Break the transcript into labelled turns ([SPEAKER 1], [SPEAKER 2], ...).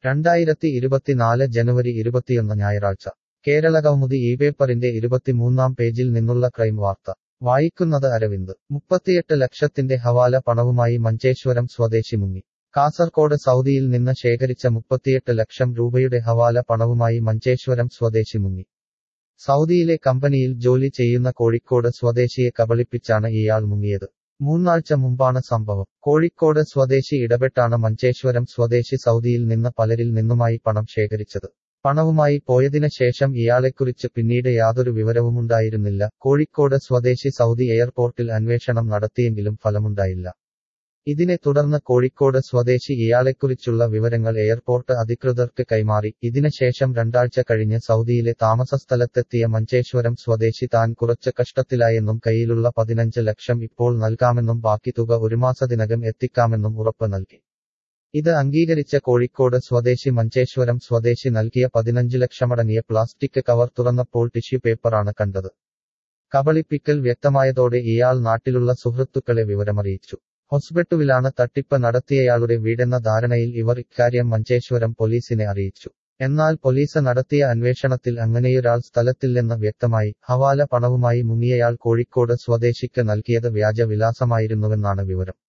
[SPEAKER 1] 2024 ജനുവരി 21 ഞായറാഴ്ച കേരളകൗമുദി ഇപേപ്പറിന്റെ 23-ാം പേജിൽ നിന്നുള്ള ക്രൈം വാർത്ത വായിക്കുന്നത് അരവിന്ദ് 38 ലക്ഷത്തിന്റെ ഹവാല പണവുമായി മഞ്ചേശ്വരം സ്വദേശി മുങ്ങി കാസർകോട് സൗദിയിൽ നിന്ന് ശേഖരിച്ച 38 ലക്ഷം രൂപയുടെ ഹവാല പണവുമായി മഞ്ചേശ്വരം സ്വദേശി മുങ്ങി സൗദിയിലെ കമ്പനിയിൽ ജോലി ചെയ്യുന്ന കോഴിക്കോട് സ്വദേശിയെ കബളിപ്പിച്ചാണ് ഇയാൾ മുങ്ങിയത് മൂന്നാഴ്ച മുമ്പാണ് സംഭവം കോഴിക്കോട് സ്വദേശി ഇടപെട്ടാണ് മഞ്ചേശ്വരം സ്വദേശി സൗദിയിൽ നിന്ന് പലരിൽ നിന്നുമായി പണം ശേഖരിച്ചത് പണവുമായി പോയതിന് ശേഷം ഇയാളെക്കുറിച്ച് പിന്നീട് യാതൊരു വിവരവുമുണ്ടായിരുന്നില്ല കോഴിക്കോട് സ്വദേശി സൗദി എയർപോർട്ടിൽ അന്വേഷണം നടത്തിയെങ്കിലും ഫലമുണ്ടായില്ല ഇതിനെ തുടർന്ന് കോഴിക്കോട് സ്വദേശി ഇയാളെക്കുറിച്ചുള്ള വിവരങ്ങൾ എയർപോർട്ട് അധികൃതർക്ക് കൈമാറി ഇതിന് ശേഷം രണ്ടാഴ്ച കഴിഞ്ഞ് സൗദിയിലെ താമസസ്ഥലത്തെത്തിയ മഞ്ചേശ്വരം സ്വദേശി താൻ കുറച്ച് കഷ്ടത്തിലായെന്നും കയ്യിലുള്ള 15 ലക്ഷം ഇപ്പോൾ നൽകാമെന്നും ബാക്കി തുക ഒരു മാസത്തിനകം എത്തിക്കാമെന്നും ഉറപ്പ് നൽകി ഇത് അംഗീകരിച്ച കോഴിക്കോട് സ്വദേശി മഞ്ചേശ്വരം സ്വദേശി നൽകിയ 15 ലക്ഷമടങ്ങിയ പ്ലാസ്റ്റിക് കവർ തുറന്നപ്പോൾ ടിഷ്യൂ പേപ്പറാണ് കണ്ടത് കബളിപ്പിക്കൽ വ്യക്തമായതോടെ ഇയാൾ നാട്ടിലുള്ള സുഹൃത്തുക്കളെ വിവരമറിയിച്ചു ഹോസ്പിറ്റലിലാണ് തട്ടിപ്പ് നടത്തിയയാളുടെ വീടെന്ന ധാരണയിൽ ഇവർ ഇക്കാര്യം മഞ്ചേശ്വരം പോലീസിനെ അറിയിച്ചു എന്നാൽ പോലീസ് നടത്തിയ അന്വേഷണത്തിൽ അങ്ങനെയൊരാൾ സ്ഥലത്തില്ലെന്ന് വ്യക്തമായി ഹവാല പണവുമായി മുങ്ങിയയാൾ കോഴിക്കോട് സ്വദേശിക്ക് നൽകിയത് വ്യാജ വിലാസമായിരുന്നുവെന്നാണ് വിവരം